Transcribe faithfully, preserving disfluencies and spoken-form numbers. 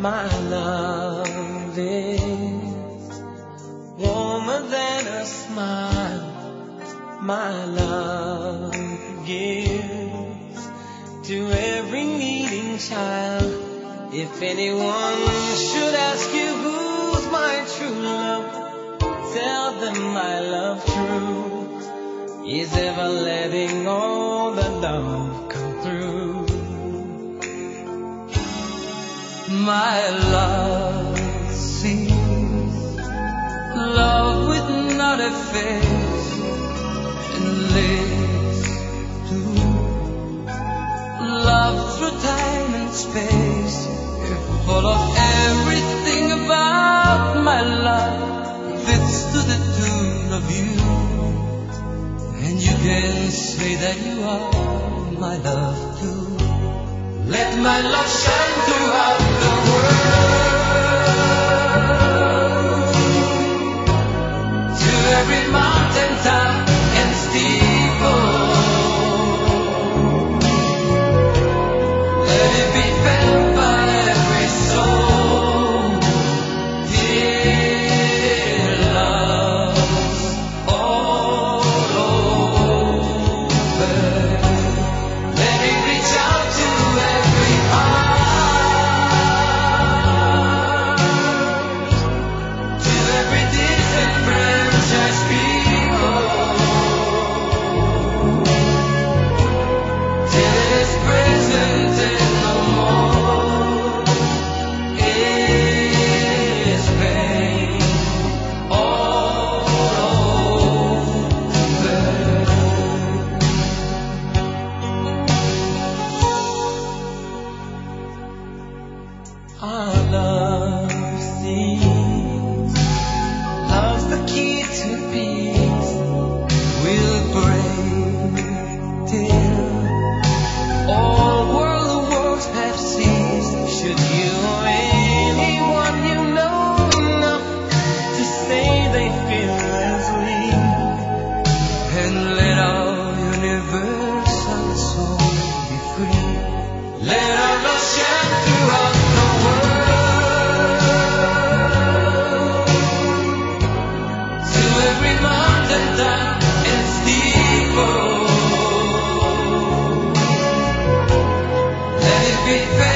My love is warmer than a smile. My love gives to every needing child. If anyone should ask you who's my true love, tell them my love true is ever letting all the love come through. My love sees love without a face and lives to love through time and space. Full of everything about my love fits to the tune of you, and you can say that you are my love too. Let my love shine throughout the world, to every mountain top and steeple. Let it be felt by every soul. Dear love's all over. Let it reach out to every heart, to every distant franchise people, till it is present and no more is pain all over. Our love sees love's the key to peace. We'll break till all world wars have ceased. Should you or anyone you know enough to say they feel as we, and let our universal soul be free. Let our love shine throughout the world, to every mountain top and steeple. Let it be